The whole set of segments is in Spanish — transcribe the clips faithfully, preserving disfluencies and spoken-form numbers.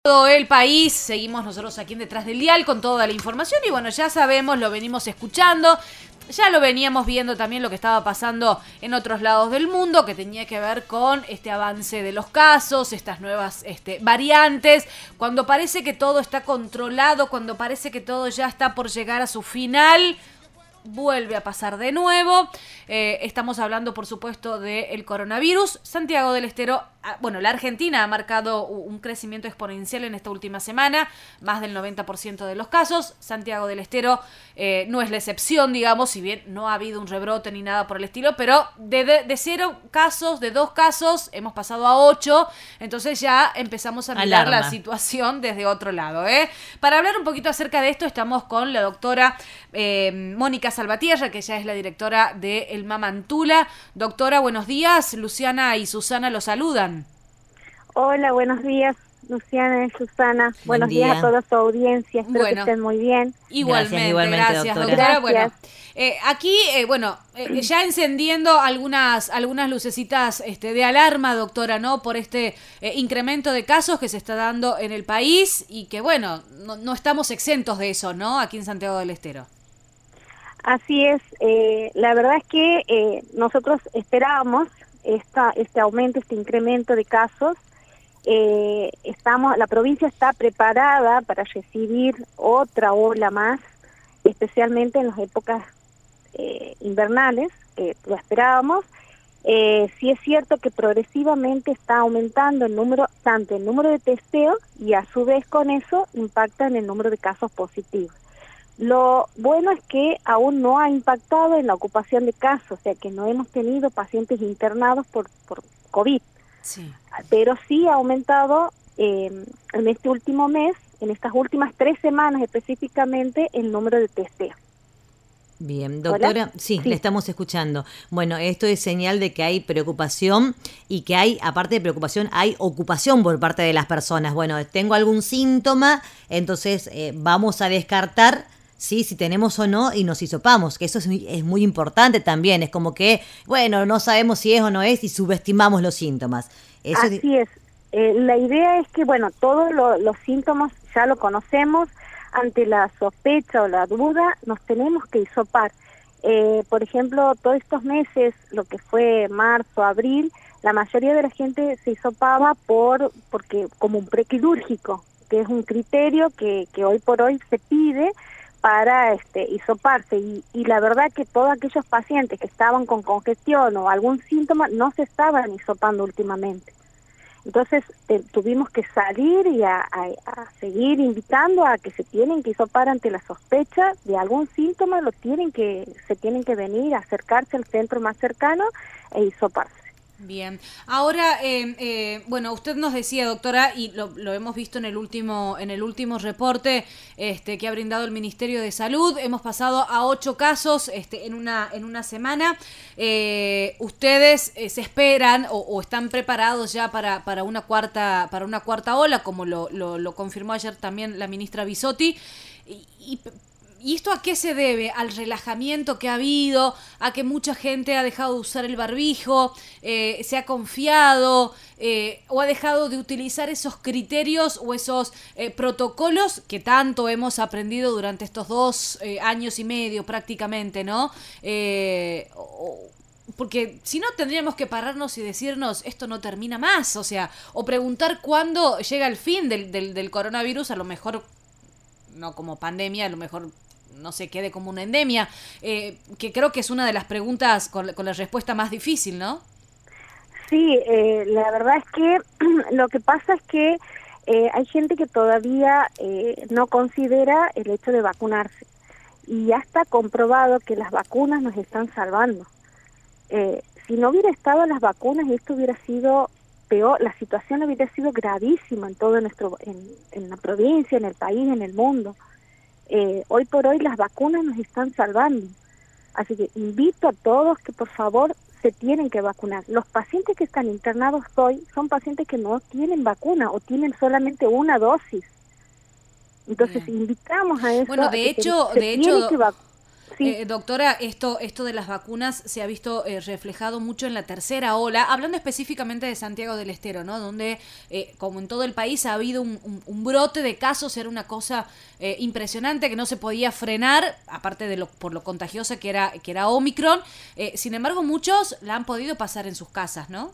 Todo el país, seguimos nosotros aquí en Detrás del Dial con toda la información y bueno, ya sabemos, lo venimos escuchando, ya lo veníamos viendo también lo que estaba pasando en otros lados del mundo, que tenía que ver con este avance de los casos, estas nuevas este, variantes, cuando parece que todo está controlado, cuando parece que todo ya está por llegar a su final, vuelve a pasar de nuevo. Eh, estamos hablando, por supuesto, del coronavirus. Santiago del Estero, bueno, la Argentina ha marcado un crecimiento exponencial en esta última semana, más del noventa por ciento de los casos. Santiago del Estero eh, no es la excepción, digamos, si bien no ha habido un rebrote ni nada por el estilo, pero de, de, de cero casos, de dos casos, hemos pasado a ocho, entonces ya empezamos a mirar Alarma. la situación desde otro lado. ¿eh? Para hablar un poquito acerca de esto, estamos con la doctora eh, Mónica Salvatierra, que ya es la directora de El Mamantula. Doctora, buenos días. Luciana y Susana los saludan. Hola, buenos días, Luciana y Susana. Buen buenos día. días a toda su audiencia. Espero Bueno. que estén muy bien. Igualmente, Gracias, igualmente, gracias, doctora. doctora. Gracias. Bueno, eh, aquí, eh, bueno, eh, ya encendiendo algunas algunas lucecitas este, de alarma, doctora, ¿no? Por este eh, incremento de casos que se está dando en el país y que, bueno, no, no estamos exentos de eso, ¿no? Aquí en Santiago del Estero. Así es, eh, la verdad es que eh, nosotros esperábamos esta, este aumento, este incremento de casos. Eh, estamos, la provincia está preparada para recibir otra ola más, especialmente en las épocas eh, invernales, que lo esperábamos. Eh, sí es cierto que progresivamente está aumentando el número, tanto el número de testeos y a su vez con eso impacta en el número de casos positivos. Lo bueno es que aún no ha impactado en la ocupación de casos, o sea que no hemos tenido pacientes internados por, por COVID. Sí. Pero sí ha aumentado eh, en este último mes, en estas últimas tres semanas específicamente, el número de testeos. Bien, doctora, sí, Sí. le estamos escuchando. Bueno, esto es señal de que hay preocupación y que hay, aparte de preocupación, hay ocupación por parte de las personas. Bueno, tengo algún síntoma, entonces eh, vamos a descartar sí, si tenemos o no y nos hisopamos, que eso es muy, es muy importante también. Es como que, bueno, no sabemos si es o no es y subestimamos los síntomas. Eso es- Así es. Eh, la idea es que, bueno, todos lo- los síntomas ya lo conocemos. Ante la sospecha o la duda, nos tenemos que hisopar. Eh, por ejemplo, todos estos meses, lo que fue marzo, abril, la mayoría de la gente se hisopaba por porque como un prequirúrgico, que es un criterio que, que hoy por hoy se pide para este hisoparse y, y la verdad que todos aquellos pacientes que estaban con congestión o algún síntoma no se estaban hisopando últimamente. Entonces te, tuvimos que salir y a, a, a seguir invitando a que se tienen que hisopar ante la sospecha de algún síntoma, lo tienen que se tienen que venir, acercarse al centro más cercano e hisoparse. Bien, ahora, eh, eh, bueno, usted nos decía, doctora, y lo, lo hemos visto en el último en el último reporte este, que ha brindado el Ministerio de Salud, hemos pasado a ocho casos este, en una en una semana. Eh, ¿Ustedes eh, se esperan o, o están preparados ya para, para una cuarta para una cuarta ola, como lo, lo, lo confirmó ayer también la ministra Bisotti? Y, y ¿Y esto a qué se debe? ¿Al relajamiento que ha habido? ¿A que mucha gente ha dejado de usar el barbijo? Eh, ¿Se ha confiado? Eh, ¿O ha dejado de utilizar esos criterios o esos eh, protocolos que tanto hemos aprendido durante estos dos eh, años y medio prácticamente, ¿no? Eh, o, porque si no tendríamos que pararnos y decirnos esto no termina más, o sea, o preguntar cuándo llega el fin del, del, del coronavirus, a lo mejor no como pandemia, a lo mejor no se quede como una endemia, eh, que creo que es una de las preguntas con, con la respuesta más difícil, ¿no? Sí, eh, la verdad es que lo que pasa es que eh, hay gente que todavía eh, no considera el hecho de vacunarse y ya está comprobado que las vacunas nos están salvando. Eh, si no hubiera estado las vacunas, esto hubiera sido peor, la situación hubiera sido gravísima en todo nuestro, en, en la provincia, en el país, en el mundo. Eh, hoy por hoy las vacunas nos están salvando. Así que invito a todos que por favor se tienen que vacunar. Los pacientes que están internados hoy son pacientes que no tienen vacuna o tienen solamente una dosis. Entonces Bien. invitamos a eso. Bueno, a de que hecho, se, se de tiene hecho, que vacunar. Sí. Eh, doctora, esto, esto de las vacunas se ha visto eh, reflejado mucho en la tercera ola, hablando específicamente de Santiago del Estero, ¿no? Donde, eh, como en todo el país, ha habido un, un, un brote de casos, era una cosa eh, impresionante que no se podía frenar, aparte de lo por lo contagiosa que era, que era Omicron. Eh, sin embargo, muchos la han podido pasar en sus casas, ¿no?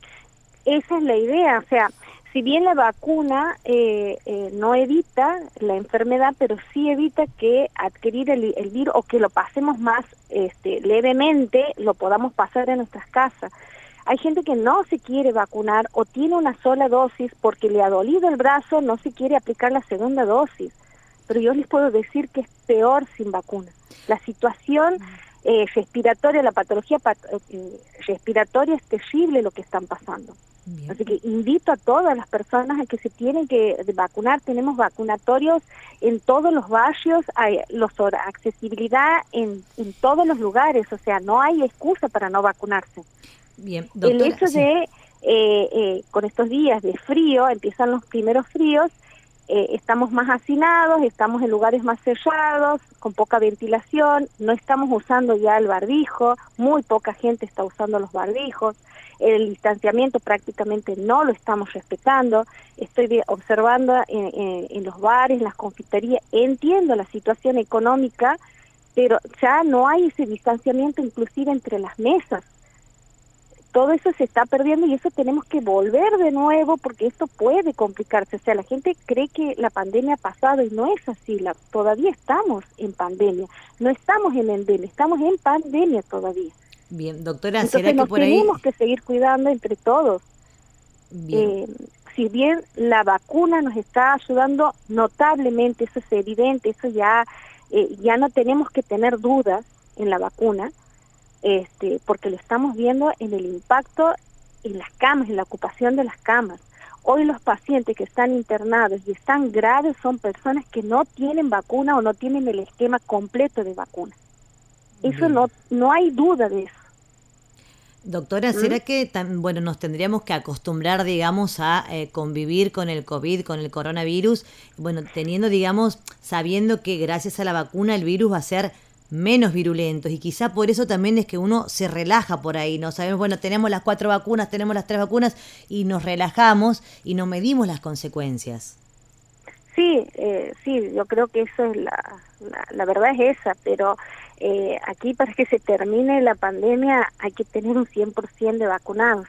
Esa es la idea, o sea, si bien la vacuna eh, eh, no evita la enfermedad, pero sí evita que adquirir el, el virus o que lo pasemos más este, levemente, lo podamos pasar en nuestras casas. Hay gente que no se quiere vacunar o tiene una sola dosis porque le ha dolido el brazo, no se quiere aplicar la segunda dosis. Pero yo les puedo decir que es peor sin vacuna. La situación eh, respiratoria, la patología pat eh, respiratoria es terrible lo que están pasando. Bien. Así que invito a todas las personas a que se tienen que vacunar. Tenemos vacunatorios en todos los barrios, hay los accesibilidad en, en todos los lugares, o sea, no hay excusa para no vacunarse. Bien, doctora, el hecho sí. de, eh, eh, con estos días de frío, empiezan los primeros fríos, eh, estamos más hacinados, estamos en lugares más cerrados, con poca ventilación, no estamos usando ya el barbijo, muy poca gente está usando los barbijos, el distanciamiento prácticamente no lo estamos respetando. Estoy observando en, en, en los bares, en las confiterías, entiendo la situación económica, pero ya no hay ese distanciamiento inclusive entre las mesas. Todo eso se está perdiendo y eso tenemos que volver de nuevo porque esto puede complicarse. O sea, la gente cree que la pandemia ha pasado y no es así. La, todavía estamos en pandemia, no estamos en endemia, estamos en pandemia todavía. Bien, doctora, Entonces ¿será que nos por ahí...? tenemos que seguir cuidando entre todos. Bien. Eh, si bien la vacuna nos está ayudando notablemente, eso es evidente, eso ya, eh, ya no tenemos que tener dudas en la vacuna, este, porque lo estamos viendo en el impacto en las camas, en la ocupación de las camas. Hoy los pacientes que están internados y están graves son personas que no tienen vacuna o no tienen el esquema completo de vacuna. Eso Bien. no, no hay duda de eso. Doctora, ¿será que tan, bueno, nos tendríamos que acostumbrar, digamos, a eh, convivir con el COVID, con el coronavirus? Bueno, teniendo, digamos, sabiendo que gracias a la vacuna el virus va a ser menos virulento y quizá por eso también es que uno se relaja por ahí, ¿no? Sabemos, bueno, tenemos las cuatro vacunas, tenemos las tres vacunas y nos relajamos y no medimos las consecuencias. Sí, eh, sí, yo creo que eso es la, la, la verdad es esa, pero eh, aquí para que se termine la pandemia hay que tener un cien por ciento de vacunados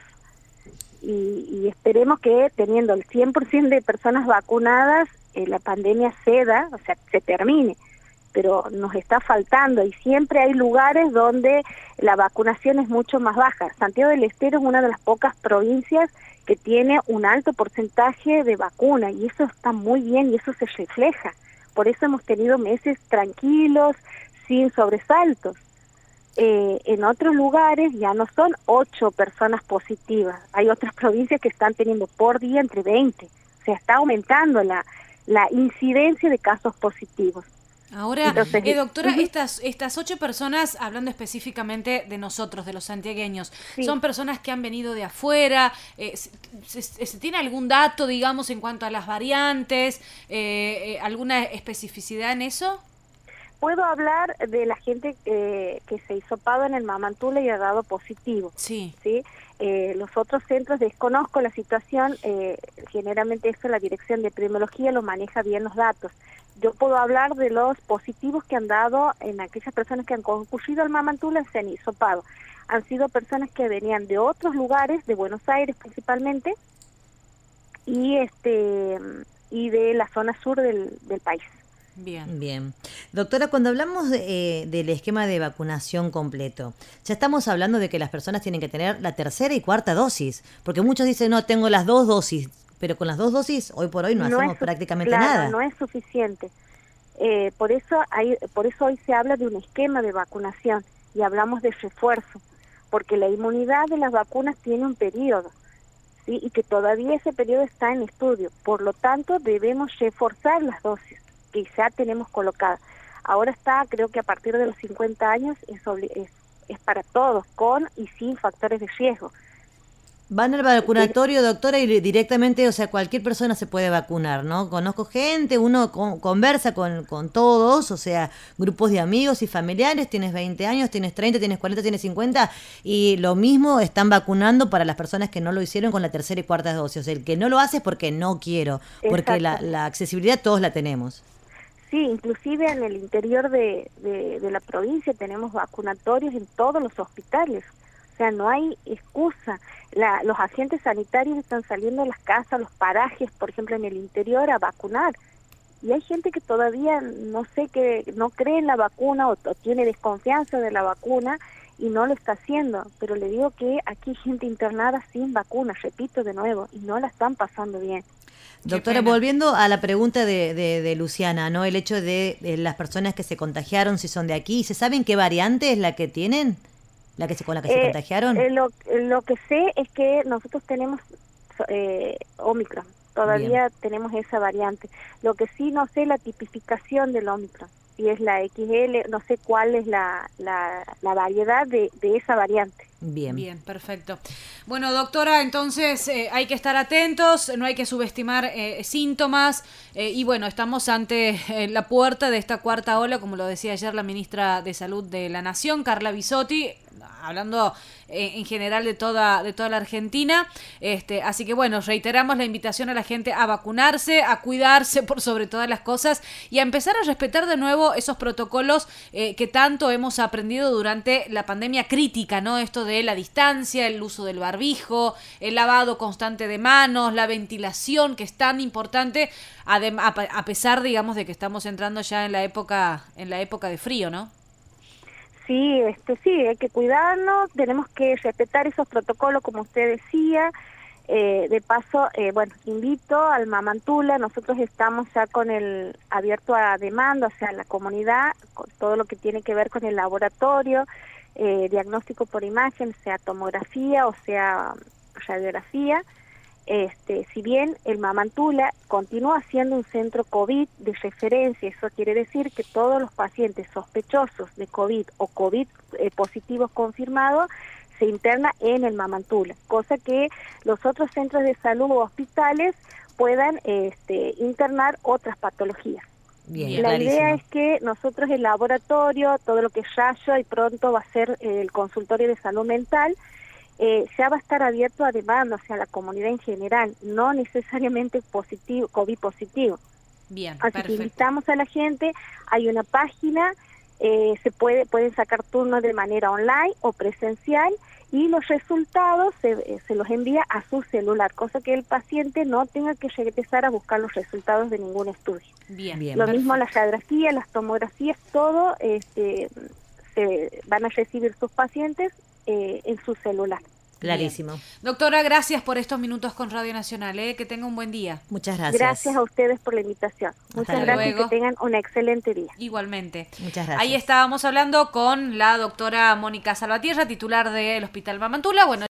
y, y esperemos que teniendo el cien por ciento de personas vacunadas eh, la pandemia ceda, o sea, se termine, pero nos está faltando y siempre hay lugares donde la vacunación es mucho más baja. Santiago del Estero es una de las pocas provincias que tiene un alto porcentaje de vacuna y eso está muy bien y eso se refleja. Por eso hemos tenido meses tranquilos, sin sobresaltos. Eh, en otros lugares ya no son ocho personas positivas, hay otras provincias que están teniendo por día entre veinte. O sea, está aumentando la, la incidencia de casos positivos. Ahora, Entonces, eh, doctora, uh-huh. estas estas ocho personas, hablando específicamente de nosotros, de los santiagueños, sí. son personas que han venido de afuera. Eh, ¿se, se, se tiene algún dato, digamos, en cuanto a las variantes? Eh, eh, ¿Alguna especificidad en eso? Puedo hablar de la gente eh, que se hizo pado en el Mamantula y ha dado positivo. Sí. ¿Sí? Eh, los otros centros desconozco la situación, eh, generalmente eso la Dirección de Epidemiología lo maneja bien los datos. Yo puedo hablar de los positivos que han dado en aquellas personas que han concurrido al Mamantula, se han hisopado. Han sido personas que venían de otros lugares, de Buenos Aires principalmente, y este y de la zona sur del, del país. Bien. Bien. Doctora, cuando hablamos de, eh, del esquema de vacunación completo, ya estamos hablando de que las personas tienen que tener la tercera y cuarta dosis, porque muchos dicen, no, tengo las dos dosis, pero con las dos dosis, hoy por hoy no, no hacemos prácticamente claro, nada. No es suficiente. Eh, por eso hay, por eso hoy se habla de un esquema de vacunación y hablamos de refuerzo, porque la inmunidad de las vacunas tiene un periodo, ¿sí? Y que todavía ese periodo está en estudio. Por lo tanto, debemos reforzar las dosis que ya tenemos colocadas. Ahora está, creo que a partir de los cincuenta años es, es, es para todos, con y sin factores de riesgo. Van al vacunatorio, doctora, y directamente, o sea, cualquier persona se puede vacunar, ¿no? Conozco gente, uno con, conversa con, con todos, o sea, grupos de amigos y familiares, tienes veinte años, tienes treinta, tienes cuarenta, tienes cincuenta, y lo mismo están vacunando para las personas que no lo hicieron con la tercera y cuarta dosis. O sea, el que no lo hace es porque no quiero, porque la, la accesibilidad todos la tenemos. Sí, inclusive en el interior de, de, de la provincia tenemos vacunatorios en todos los hospitales. O sea, no hay excusa. La, los agentes sanitarios están saliendo a las casas, a los parajes, por ejemplo, en el interior a vacunar. Y hay gente que todavía no sé, que no cree en la vacuna o, o tiene desconfianza de la vacuna y no lo está haciendo. Pero le digo que aquí hay gente internada sin vacuna, repito de nuevo, y no la están pasando bien. Doctora, volviendo a la pregunta de, de, de Luciana, ¿no? El hecho de, de las personas que se contagiaron, si son de aquí, ¿se saben qué variante es la que tienen? ¿La que se, con la que eh, se contagiaron? Eh, lo, lo que sé es que nosotros tenemos eh, Omicron, todavía Bien. tenemos esa variante. Lo que sí no sé la tipificación del Omicron, si es la equis ele, no sé cuál es la, la, la variedad de, de esa variante. Bien. Bien, perfecto. Bueno, doctora, entonces eh, hay que estar atentos, no hay que subestimar eh, síntomas eh, y bueno, estamos ante eh, la puerta de esta cuarta ola, como lo decía ayer la ministra de Salud de la Nación, Carla Bisotti, hablando eh, en general de toda de toda la Argentina. Este, así que bueno, reiteramos la invitación a la gente a vacunarse, a cuidarse por sobre todas las cosas y a empezar a respetar de nuevo esos protocolos eh, que tanto hemos aprendido durante la pandemia crítica, ¿no? Esto de la distancia, el uso del barbijo, el lavado constante de manos, la ventilación, que es tan importante, adem- a, a pesar, digamos, de que estamos entrando ya en la época en la época de frío, ¿no? Sí, este, sí, hay que cuidarnos, tenemos que respetar esos protocolos, como usted decía. Eh, de paso, eh, bueno, invito al Mamantula, nosotros estamos ya con el abierto a demanda, o sea, la comunidad, con todo lo que tiene que ver con el laboratorio, eh, diagnóstico por imagen, sea tomografía o sea radiografía. Este, si bien el Mamantula continúa siendo un centro COVID de referencia, eso quiere decir que todos los pacientes sospechosos de COVID o COVID eh, positivos confirmados se interna en el Mamantula, cosa que los otros centros de salud o hospitales puedan este, internar otras patologías. Bien, la clarísimo. idea es que nosotros el laboratorio, todo lo que es Rayo y pronto va a ser el consultorio de salud mental, Eh, ya va a estar abierto a demanda, o sea, a la comunidad en general, no necesariamente positivo, COVID positivo. Bien, Así perfecto. que invitamos a la gente, hay una página, eh, se puede pueden sacar turnos de manera online o presencial y los resultados se, eh, se los envía a su celular, cosa que el paciente no tenga que regresar a buscar los resultados de ningún estudio. Bien, Bien, Lo perfecto. mismo las radiografías, las tomografías, todo este, se van a recibir sus pacientes eh, en su celular. Clarísimo. Bien. Doctora, gracias por estos minutos con Radio Nacional, ¿eh? Que tenga un buen día. Muchas gracias. Gracias a ustedes por la invitación. Muchas luego. gracias y que tengan un excelente día. Igualmente. Muchas gracias. Ahí estábamos hablando con la doctora Mónica Salvatierra, titular del Hospital Mamantula. Bueno,